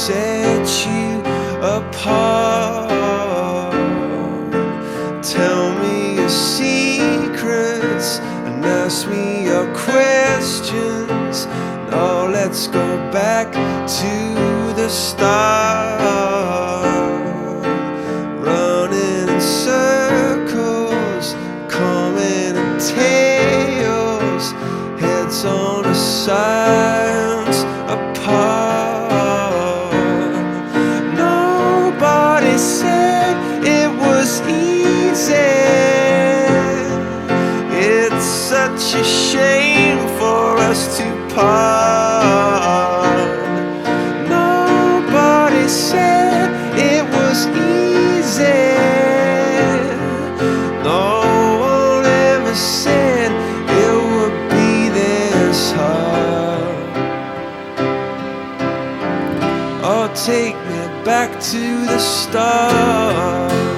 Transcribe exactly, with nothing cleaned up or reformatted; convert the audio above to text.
set you apart. Tell me your secrets and ask me your questions. Now let's go back to the start. Running in circles, coming in tails, heads on the sides apart. Nobody said it was easy. It's such a shame for us to part. Nobody said it was easy. No one ever said it would be this hard. Oh, take me back to the start.